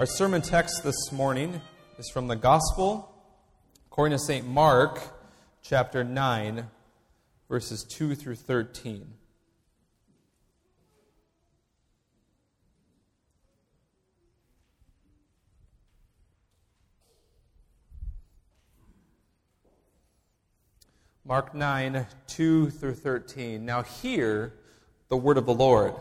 Our sermon text this morning is from the Gospel according to St. Mark, chapter 9, verses 2 through 13. Mark 9, 2 through 13. Now hear the word of the Lord.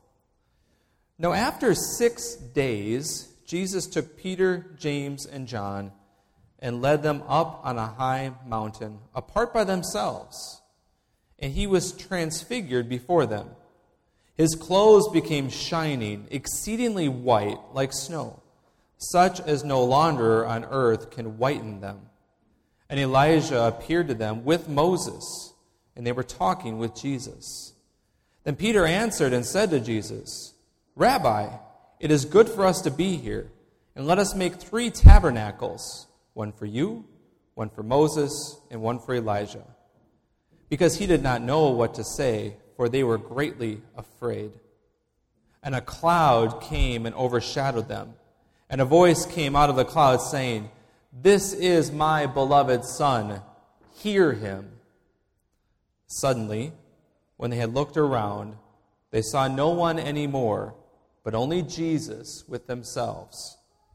Now after 6 days, Jesus took Peter, James, and John and led them up on a high mountain, apart by themselves. And he was transfigured before them. His clothes became shining, exceedingly white, like snow, such as no launderer on earth can whiten them. And Elijah appeared to them with Moses, and they were talking with Jesus. Then Peter answered and said to Jesus, Rabbi, it is good for us to be here, and let us make 3 tabernacles, one for you, one for Moses, and one for Elijah. Because he did not know what to say, for they were greatly afraid. And a cloud came and overshadowed them, and a voice came out of the cloud saying, This is my beloved Son, hear him. Suddenly, when they had looked around, they saw no one anymore, but only Jesus with themselves.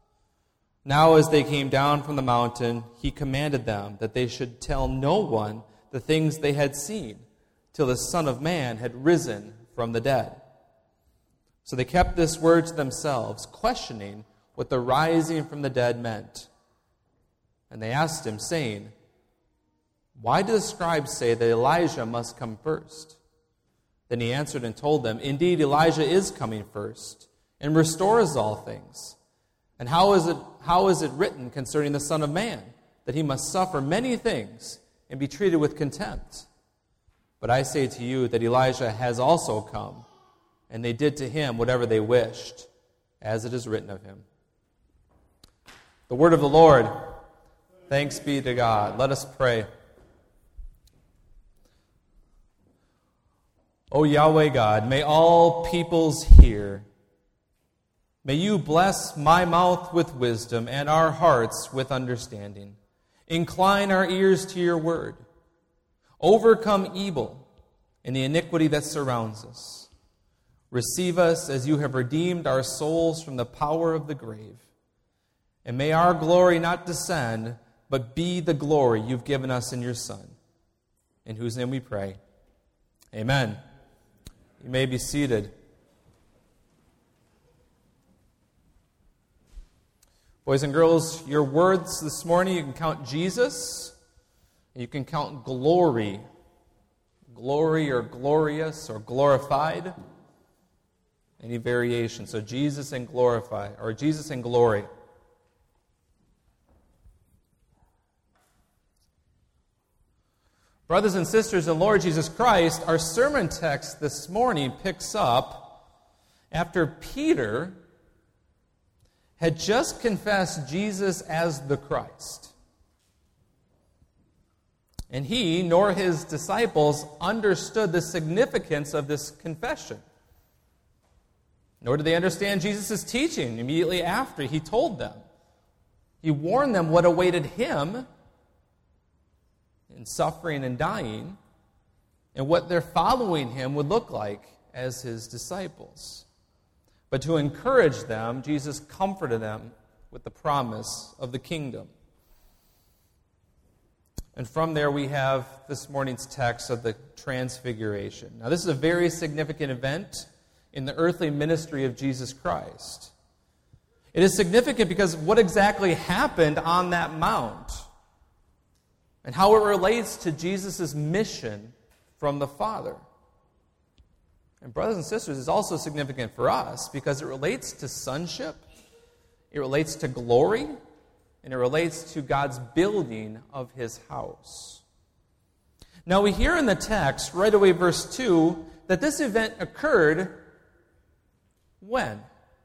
Now as they came down from the mountain, he commanded them that they should tell no one the things they had seen, till the Son of Man had risen from the dead. So they kept this word to themselves, questioning what the rising from the dead meant. And they asked him, saying, Why do the scribes say that Elijah must come first? Then he answered and told them, Indeed, Elijah is coming first, and restores all things. And how is it written concerning the Son of Man, that he must suffer many things and be treated with contempt? But I say to you that Elijah has also come, and they did to him whatever they wished, as it is written of him. The word of the Lord. Thanks be to God. Let us pray. O Yahweh God, may all peoples hear. May you bless my mouth with wisdom and our hearts with understanding. Incline our ears to your word. Overcome evil and the iniquity that surrounds us. Receive us as you have redeemed our souls from the power of the grave. And may our glory not descend, but be the glory you've given us in your Son, in whose name we pray. Amen. You may be seated. Boys and girls, your words this morning, you can count Jesus, and you can count glory. Glory or glorious or glorified. Any variation. So Jesus and glorify, or Jesus and glory. Brothers and sisters in Lord Jesus Christ, our sermon text this morning picks up after Peter had just confessed Jesus as the Christ. And he, nor his disciples, understood the significance of this confession. Nor did they understand Jesus' teaching immediately after he told them. He warned them what awaited him in suffering and dying, and what their following him would look like as his disciples. But to encourage them, Jesus comforted them with the promise of the kingdom. And from there we have this morning's text of the Transfiguration. Now this is a very significant event in the earthly ministry of Jesus Christ. It is significant because what exactly happened on that mount and how it relates to Jesus' mission from the Father. And brothers and sisters, it's also significant for us because it relates to sonship, it relates to glory, and it relates to God's building of his house. Now we hear in the text, right away verse 2, that this event occurred when?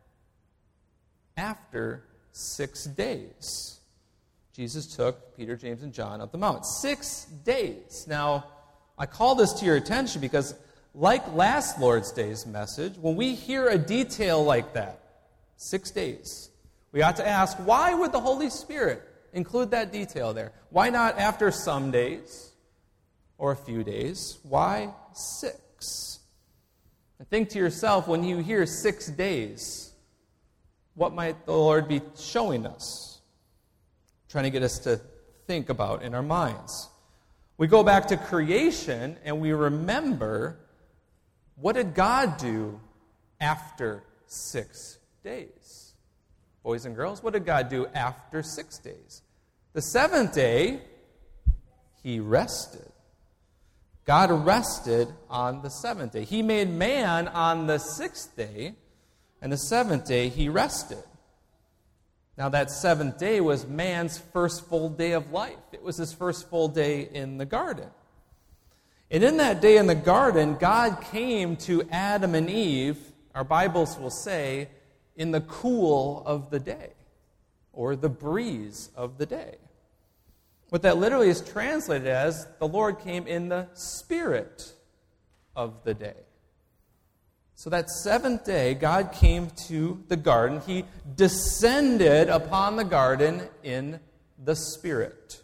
After 6 days. Jesus took Peter, James, and John up the mount. 6 days. Now, I call this to your attention because, like last Lord's Day's message, when we hear a detail like that, 6 days, We ought to ask, why would the Holy Spirit include that detail there? Why not after some days or a few days? Why 6? And think to yourself, when you hear 6 days, what might the Lord be showing us? Trying to get us to think about in our minds. We go back to creation and we remember, what did God do after 6 days? Boys and girls, what did God do after 6 days? The 7th day, He rested. God rested on the 7th day. He made man on the 6th day, and the 7th day He rested. Now that 7th day was man's first full day of life. It was his first full day in the garden. And in that day in the garden, God came to Adam and Eve, our Bibles will say, in the cool of the day, or the breeze of the day. What that literally is translated as, the Lord came in the spirit of the day. So that 7th day, God came to the garden. He descended upon the garden in the Spirit.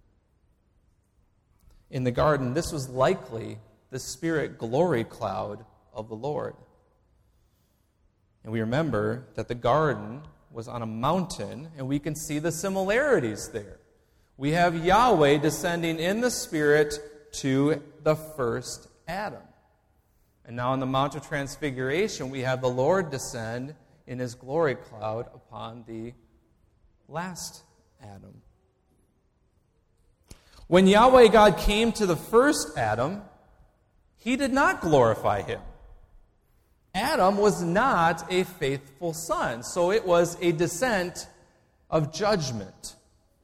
In the garden, this was likely the Spirit glory cloud of the Lord. And we remember that the garden was on a mountain, and we can see the similarities there. We have Yahweh descending in the Spirit to the first Adam. And now on the Mount of Transfiguration, we have the Lord descend in His glory cloud upon the last Adam. When Yahweh God came to the first Adam, He did not glorify him. Adam was not a faithful son, so it was a descent of judgment.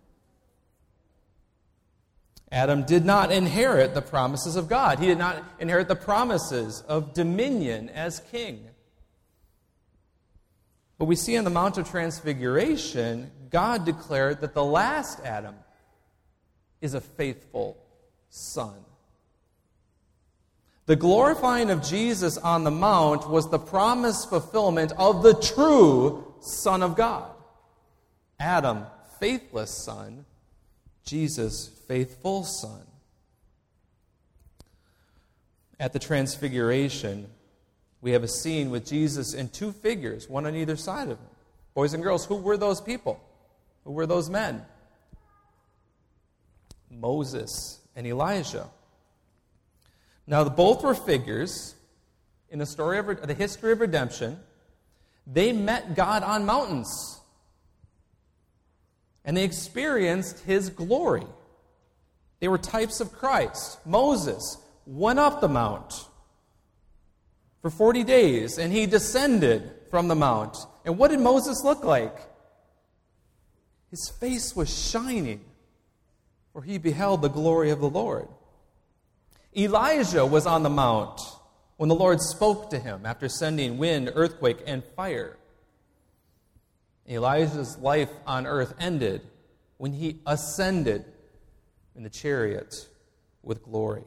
Adam did not inherit the promises of God. He did not inherit the promises of dominion as king. But we see on the Mount of Transfiguration, God declared that the last Adam is a faithful son. The glorifying of Jesus on the Mount was the promised fulfillment of the true Son of God. Adam, faithless son. Jesus, faithful son. At the Transfiguration, we have a scene with Jesus and 2 figures, one on either side of him. Boys and girls, who were those people? Who were those men? Moses and Elijah. Now, both were figures in the story of the history of redemption. They met God on mountains. And they experienced His glory. They were types of Christ. Moses went up the mount for 40 days, and he descended from the mount. And what did Moses look like? His face was shining, for he beheld the glory of the Lord. Elijah was on the mount when the Lord spoke to him after sending wind, earthquake, and fire. Elijah's life on earth ended when he ascended in the chariot with glory.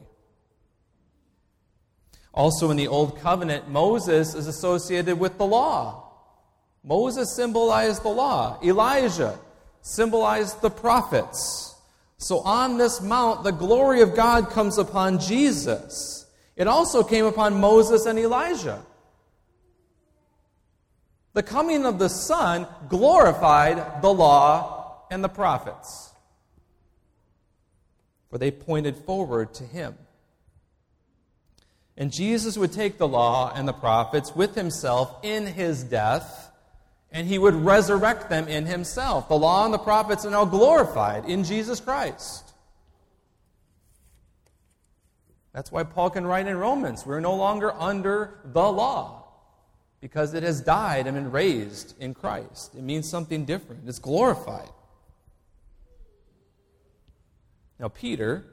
Also in the Old Covenant, Moses is associated with the law. Moses symbolized the law. Elijah symbolized the prophets. So on this mount, the glory of God comes upon Jesus. It also came upon Moses and Elijah. The coming of the Son glorified the law and the prophets, for they pointed forward to Him. And Jesus would take the law and the prophets with Himself in His death, and He would resurrect them in Himself. The law and the prophets are now glorified in Jesus Christ. That's why Paul can write in Romans, we're no longer under the law, because it has died and been raised in Christ. It means something different. It's glorified. Now, Peter,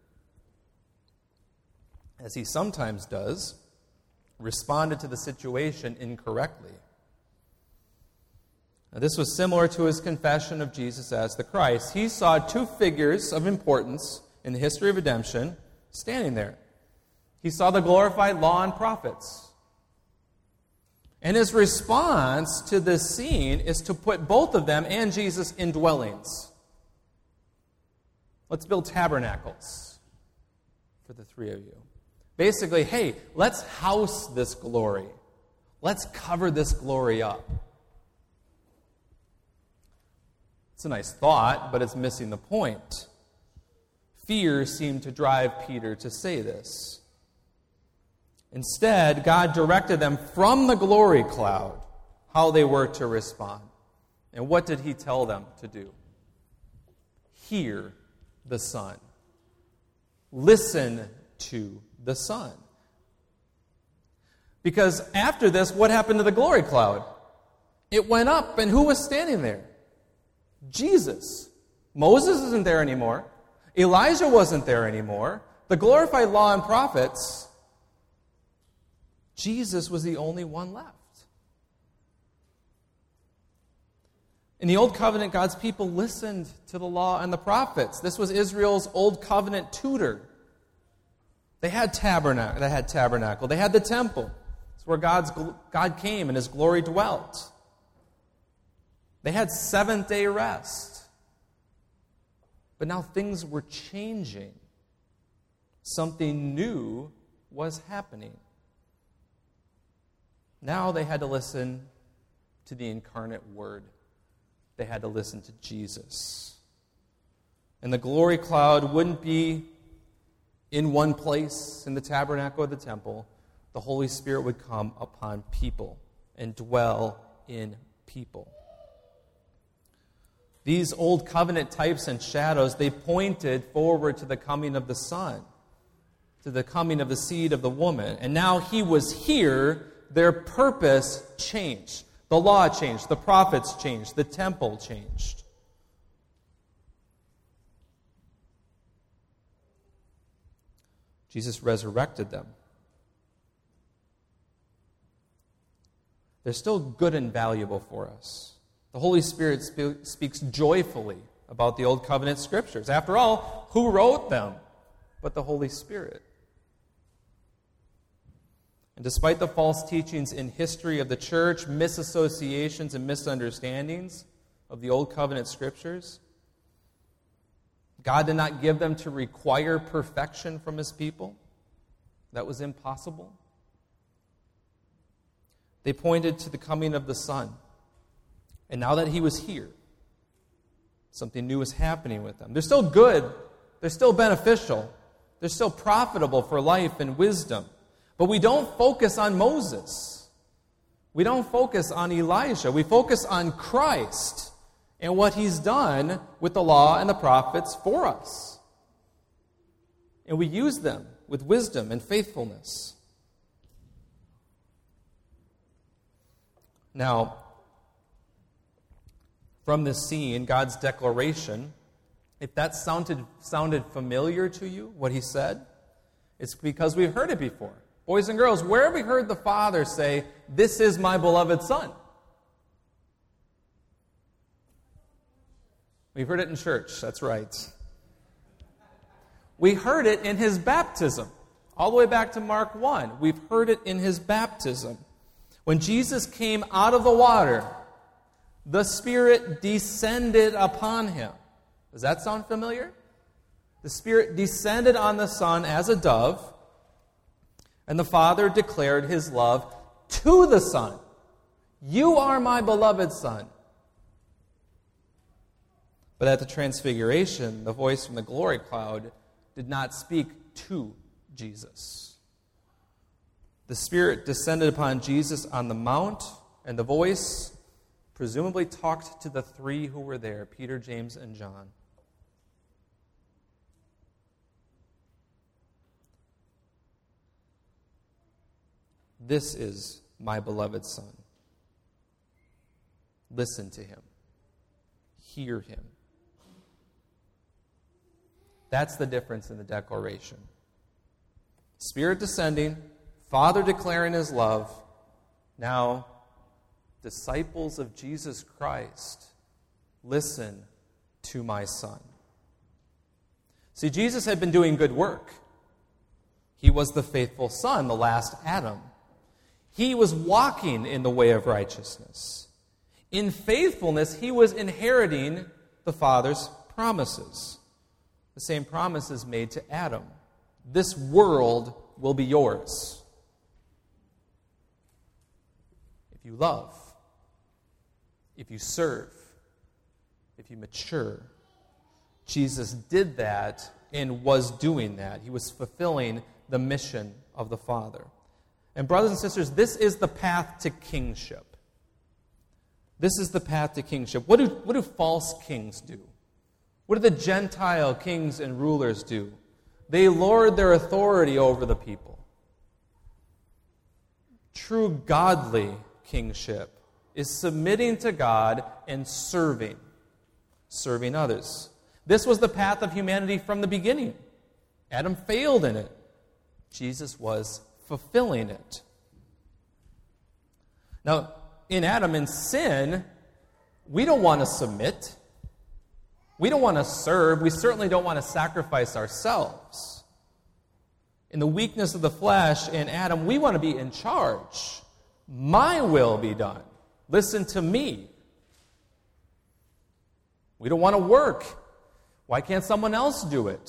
as he sometimes does, responded to the situation incorrectly. Now, this was similar to his confession of Jesus as the Christ. He saw 2 figures of importance in the history of redemption standing there. He saw the glorified law and prophets. And his response to this scene is to put both of them and Jesus in dwellings. Let's build tabernacles for the three of you. Basically, hey, let's house this glory. Let's cover this glory up. It's a nice thought, but it's missing the point. Fear seemed to drive Peter to say this. Instead, God directed them from the glory cloud how they were to respond. And what did he tell them to do? Hear the Son. Listen to the Son. Because after this, what happened to the glory cloud? It went up, and who was standing there? Jesus. Moses isn't there anymore. Elijah wasn't there anymore. The glorified law and prophets. Jesus was the only one left. In the Old Covenant, God's people listened to the law and the prophets. This was Israel's Old Covenant tutor. They had tabernacle. They had the temple. It's where God came and His glory dwelt. They had seventh-day rest. But now things were changing. Something new was happening. Now they had to listen to the incarnate Word. They had to listen to Jesus. And the glory cloud wouldn't be in one place, in the tabernacle or the temple. The Holy Spirit would come upon people and dwell in people. These old covenant types and shadows, they pointed forward to the coming of the Son, to the coming of the seed of the woman. And now He was here, their purpose changed. The law changed, the prophets changed, the temple changed. Jesus resurrected them. They're still good and valuable for us. The Holy Spirit speaks joyfully about the Old Covenant Scriptures. After all, who wrote them but the Holy Spirit? And despite the false teachings in history of the church, misassociations and misunderstandings of the Old Covenant Scriptures, God did not give them to require perfection from His people. That was impossible. They pointed to the coming of the Son. And now that He was here, something new was happening with them. They're still good. They're still beneficial. They're still profitable for life and wisdom. But we don't focus on Moses. We don't focus on Elijah. We focus on Christ and what He's done with the law and the prophets for us. And we use them with wisdom and faithfulness. Now, from this scene, God's declaration, if that sounded familiar to you, what He said, it's because we've heard it before. Boys and girls, where have we heard the Father say, "This is my beloved Son"? We've heard it in church, that's right. We heard it in His baptism. All the way back to Mark 1. We've heard it in His baptism. When Jesus came out of the water, the Spirit descended upon Him. Does that sound familiar? The Spirit descended on the Son as a dove, and the Father declared His love to the Son. You are my beloved Son. But at the Transfiguration, the voice from the glory cloud did not speak to Jesus. The Spirit descended upon Jesus on the mount, and the voice presumably talked to the three who were there, Peter, James, and John. This is my beloved Son. Listen to Him. Hear Him. That's the difference in the declaration. Spirit descending, Father declaring His love. Now, disciples of Jesus Christ, listen to my Son. See, Jesus had been doing good work. He was the faithful Son, the last Adam. He was walking in the way of righteousness. In faithfulness, he was inheriting the Father's promises. The same promises made to Adam. This world will be yours if you love, if you serve, if you mature. Jesus did that and was doing that. He was fulfilling the mission of the Father. And brothers and sisters, this is the path to kingship. This is the path to kingship. What do false kings do? What do the Gentile kings and rulers do? They lord their authority over the people. True godly kingship is submitting to God and serving others. This was the path of humanity from the beginning. Adam failed in it. Jesus was fulfilling it. Now, in Adam, in sin, we don't want to submit. We don't want to serve. We certainly don't want to sacrifice ourselves. In the weakness of the flesh, in Adam, we want to be in charge. My will be done. Listen to me. We don't want to work. Why can't someone else do it?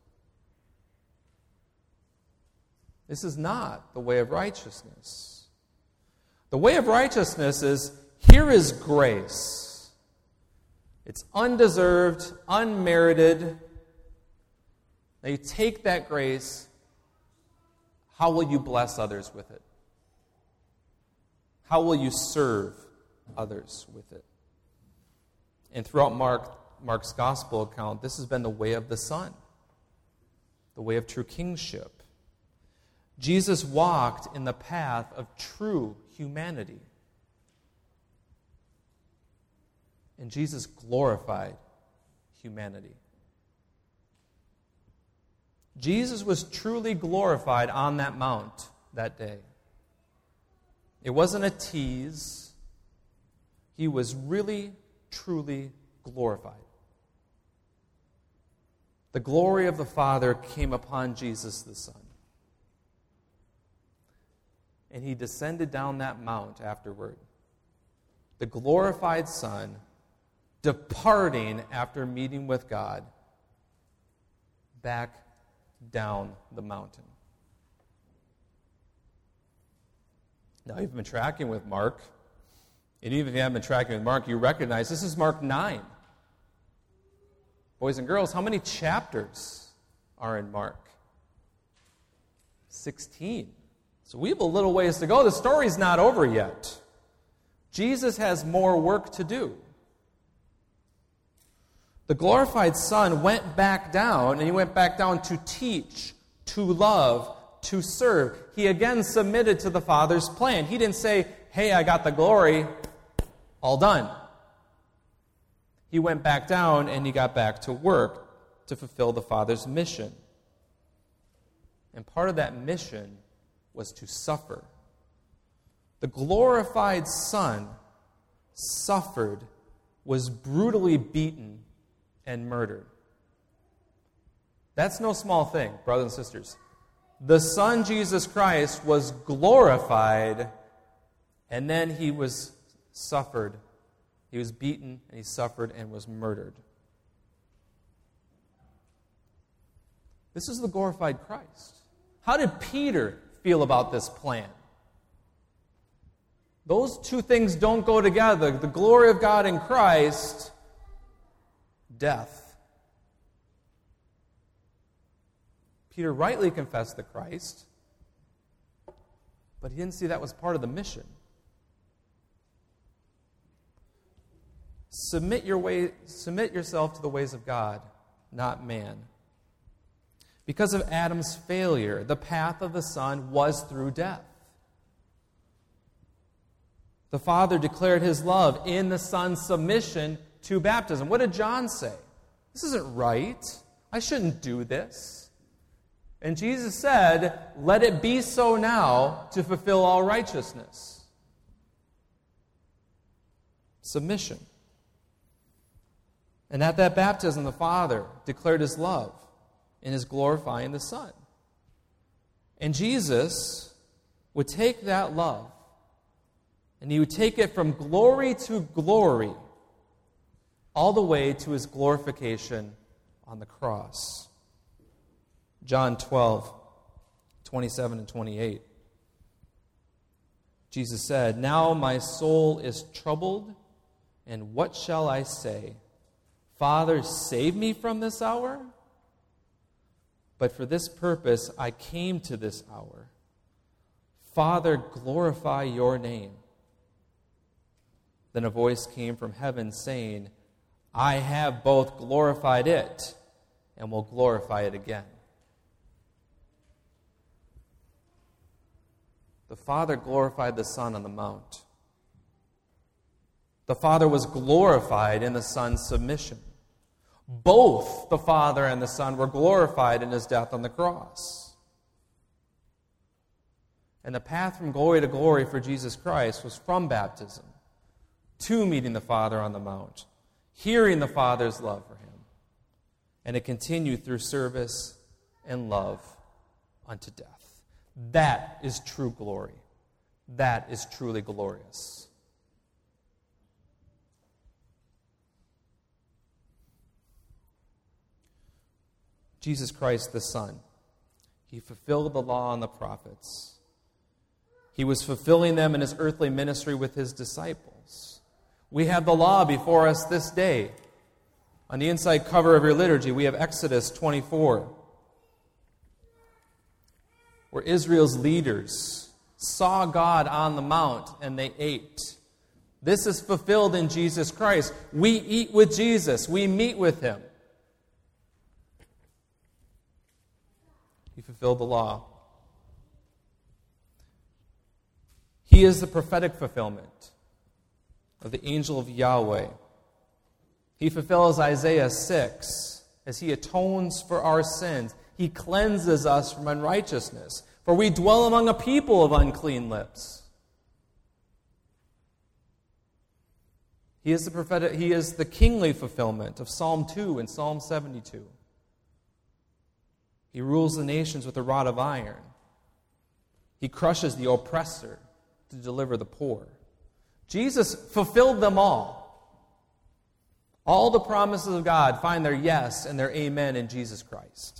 This is not the way of righteousness. The way of righteousness is, here is grace. It's undeserved, unmerited. Now you take that grace, how will you bless others with it? How will you serve others with it? And throughout Mark's gospel account, this has been the way of the Son, the way of true kingship. Jesus walked in the path of true humanity. And Jesus glorified humanity. Jesus was truly glorified on that mount that day. It wasn't a tease. He was really, truly glorified. The glory of the Father came upon Jesus the Son. And he descended down that mount afterward. The glorified Son, departing after meeting with God, back down the mountain. Now, you've been tracking with Mark. And even if you haven't been tracking with Mark, you recognize this is Mark 9. Boys and girls, how many chapters are in Mark? 16. So we have a little ways to go. The story's not over yet. Jesus has more work to do. The glorified Son went back down, and he went back down to teach, to love, to serve. He again submitted to the Father's plan. He didn't say, hey, I got the glory, all done. He went back down and he got back to work to fulfill the Father's mission. And part of that mission was to suffer. The glorified Son suffered, was brutally beaten, and murdered. That's no small thing, brothers and sisters. The Son, Jesus Christ, was glorified, and then he was suffered. He was beaten, and he suffered, and was murdered. This is the glorified Christ. How did Peter feel about this plan? Those two things don't go together. The glory of God in Christ, death. Peter rightly confessed the Christ, but he didn't see that was part of the mission. Submit yourself to the ways of God, not man. Because of Adam's failure, the path of the Son was through death. The Father declared his love in the Son's submission to baptism. What did John say? This isn't right. I shouldn't do this. And Jesus said, let it be so now to fulfill all righteousness. Submission. And at that baptism, the Father declared his love in his glorifying the Son. And Jesus would take that love And he would take it from glory to glory, all the way to his glorification on the cross. John 12, 27 and 28. Jesus said, "Now my soul is troubled, and what shall I say? Father, save me from this hour? But for this purpose I came to this hour. Father, glorify your name." Then a voice came from heaven saying, "I have both glorified it and will glorify it again." The Father glorified the Son on the Mount. The Father was glorified in the Son's submission. Both the Father and the Son were glorified in his death on the cross. And the path from glory to glory for Jesus Christ was from baptism to meeting the Father on the Mount, hearing the Father's love for him, and it continued through service and love unto death. That is true glory. That is truly glorious. Jesus Christ the Son, he fulfilled the law and the prophets. He was fulfilling them in his earthly ministry with his disciples. We have the law before us this day. On the inside cover of your liturgy, we have Exodus 24, where Israel's leaders saw God on the mount and they ate. This is fulfilled in Jesus Christ. We eat with Jesus. We meet with him. He fulfilled the law. He is the prophetic fulfillment of the angel of Yahweh. He fulfills Isaiah 6 as he atones for our sins. He cleanses us from unrighteousness, for we dwell among a people of unclean lips. He is the kingly fulfillment of Psalm 2 and Psalm 72. He rules the nations with a rod of iron. He crushes the oppressor to deliver the poor. Jesus fulfilled them all. All the promises of God find their yes and their amen in Jesus Christ.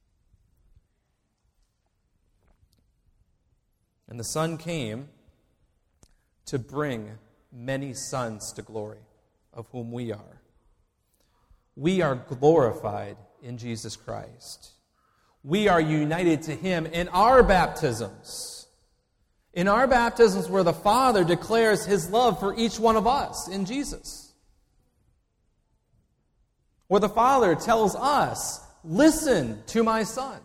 And the Son came to bring many sons to glory, of whom we are. We are glorified in Jesus Christ. We are united to him in our baptisms. In our baptisms where the Father declares his love for each one of us in Jesus. Where the Father tells us, "Listen to my Son.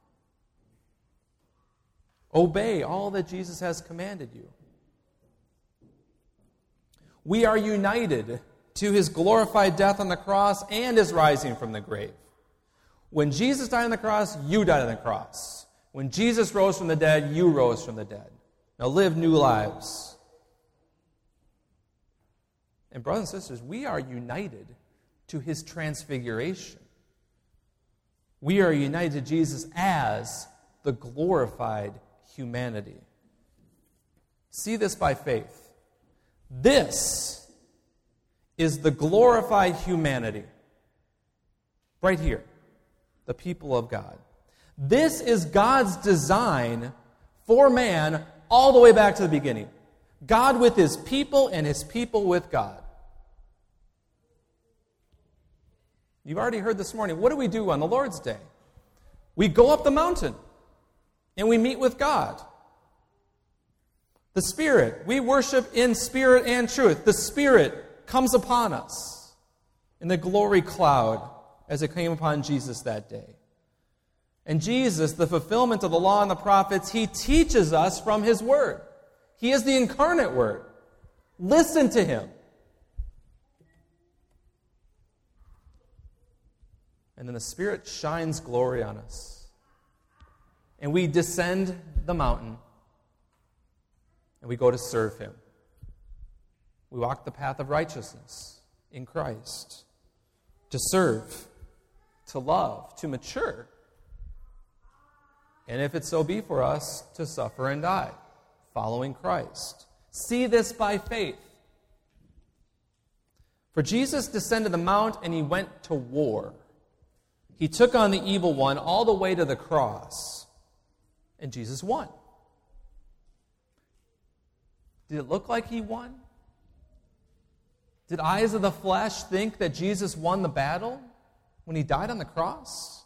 Obey all that Jesus has commanded you." We are united to his glorified death on the cross and his rising from the grave. When Jesus died on the cross, you died on the cross. When Jesus rose from the dead, you rose from the dead. Now live new lives. And brothers and sisters, we are united to his transfiguration. We are united to Jesus as the glorified humanity. See this by faith. This is the glorified humanity. Right here. The people of God. This is God's design for man all the way back to the beginning. God with his people and his people with God. You've already heard this morning, what do we do on the Lord's Day? We go up the mountain and we meet with God. The Spirit, we worship in spirit and truth. The Spirit comes upon us in the glory cloud as it came upon Jesus that day. And Jesus, the fulfillment of the law and the prophets, he teaches us from his word. He is the incarnate word. Listen to him. And then the Spirit shines glory on us. And we descend the mountain and we go to serve him. We walk the path of righteousness in Christ. To serve, to love, to mature. And if it so be for us, to suffer and die, following Christ. See this by faith. For Jesus descended the mount and he went to war. He took on the evil one all the way to the cross. And Jesus won. Did it look like he won? Did eyes of the flesh think that Jesus won the battle when he died on the cross?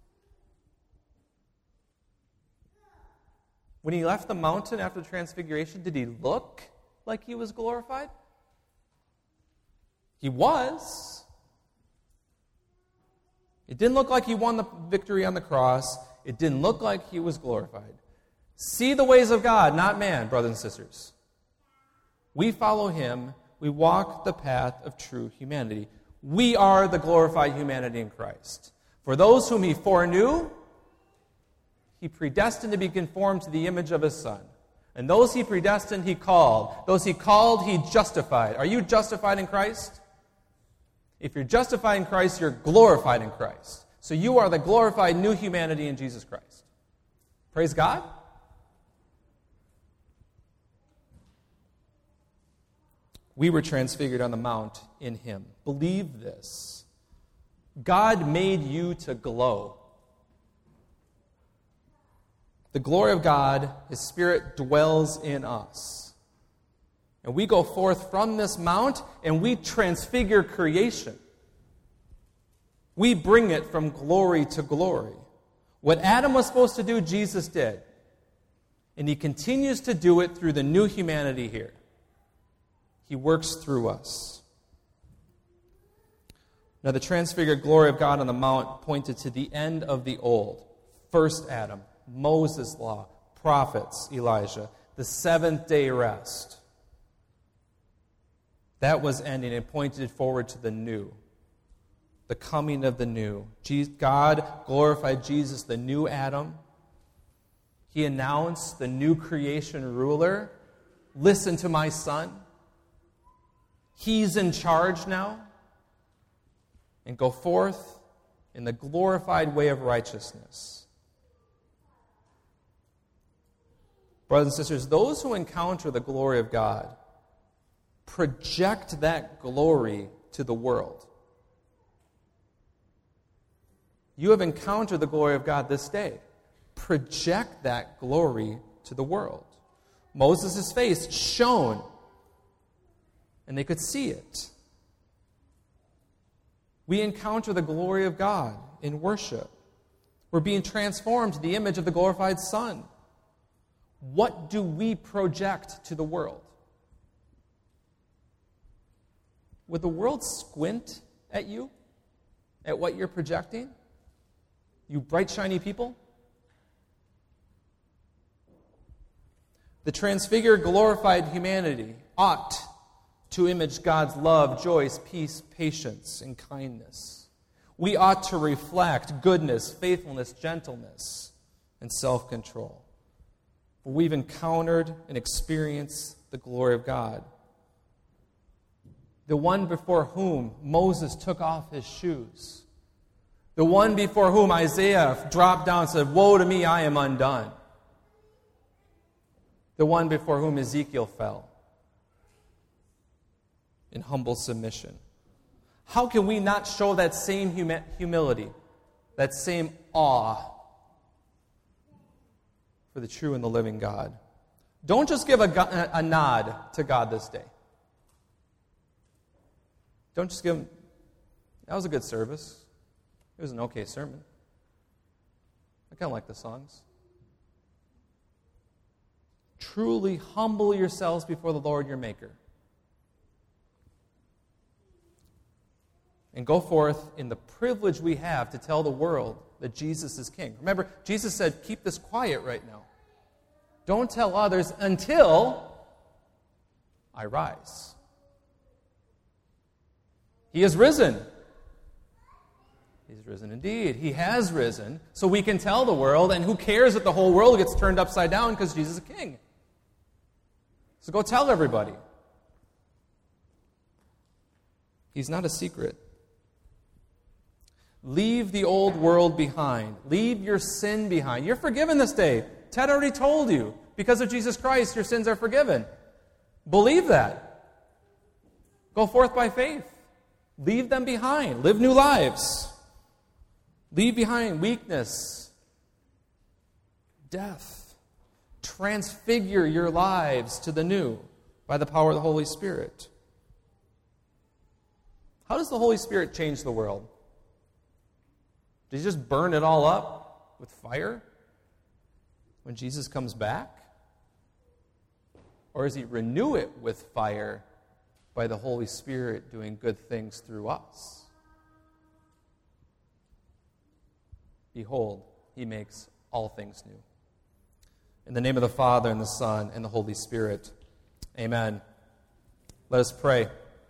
When he left the mountain after the transfiguration, did he look like he was glorified? He was. It didn't look like he won the victory on the cross. It didn't look like he was glorified. See the ways of God, not man, brothers and sisters. We follow him. We walk the path of true humanity. We are the glorified humanity in Christ. For those whom he foreknew, he predestined to be conformed to the image of his Son. And those he predestined, he called. Those he called, he justified. Are you justified in Christ? If you're justified in Christ, you're glorified in Christ. So you are the glorified new humanity in Jesus Christ. Praise God. We were transfigured on the mount in him. Believe this. God made you to glow. The glory of God, his Spirit dwells in us. And we go forth from this mount and we transfigure creation. We bring it from glory to glory. What Adam was supposed to do, Jesus did. And he continues to do it through the new humanity here. He works through us. Now, the transfigured glory of God on the mount pointed to the end of the old. First Adam, Moses' law, prophets, Elijah, the seventh-day rest. That was ending and pointed forward to the new, the coming of the new. God glorified Jesus, the new Adam. He announced the new creation ruler. Listen to my Son. He's in charge now. And go forth in the glorified way of righteousness. Brothers and sisters, those who encounter the glory of God project that glory to the world. You have encountered the glory of God this day. Project that glory to the world. Moses' face shone, and they could see it. We encounter the glory of God in worship. We're being transformed to the image of the glorified Son. What do we project to the world? Would the world squint at you? At what you're projecting? You bright, shiny people? The transfigured, glorified humanity ought to image God's love, joy, peace, patience, and kindness. We ought to reflect goodness, faithfulness, gentleness, and self-control. For we've encountered and experienced the glory of God. The one before whom Moses took off his shoes. The one before whom Isaiah dropped down and said, "Woe to me, I am undone." The one before whom Ezekiel fell in humble submission. How can we not show that same humility, that same awe for the true and the living God? Don't just give a nod to God this day. Don't just give him, that was a good service. It was an okay sermon. I kind of like the songs. Truly humble yourselves before the Lord your Maker. And go forth in the privilege we have to tell the world that Jesus is King. Remember, Jesus said, keep this quiet right now. Don't tell others until I rise. He is risen. He's risen indeed. He has risen, so we can tell the world, and who cares that the whole world gets turned upside down because Jesus is a king? So go tell everybody. He's not a secret. Leave the old world behind. Leave your sin behind. You're forgiven this day. Ted already told you. Because of Jesus Christ, your sins are forgiven. Believe that. Go forth by faith. Leave them behind. Live new lives. Leave behind weakness, death. Transfigure your lives to the new by the power of the Holy Spirit. How does the Holy Spirit change the world? Does He just burn it all up with fire when Jesus comes back? Or does He renew it with fire by the Holy Spirit doing good things through us? Behold, He makes all things new. In the name of the Father, and the Son, and the Holy Spirit. Amen. Let us pray.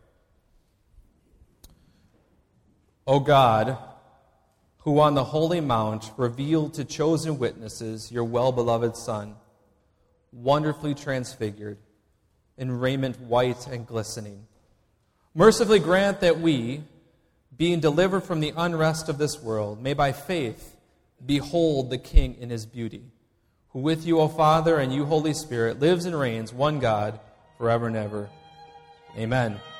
O God, who on the holy mount revealed to chosen witnesses your well-beloved Son, wonderfully transfigured, in raiment white and glistening, mercifully grant that we, being delivered from the unrest of this world, may by faith behold the King in His beauty, who with you, O Father, and you, Holy Spirit, lives and reigns, one God, forever and ever. Amen.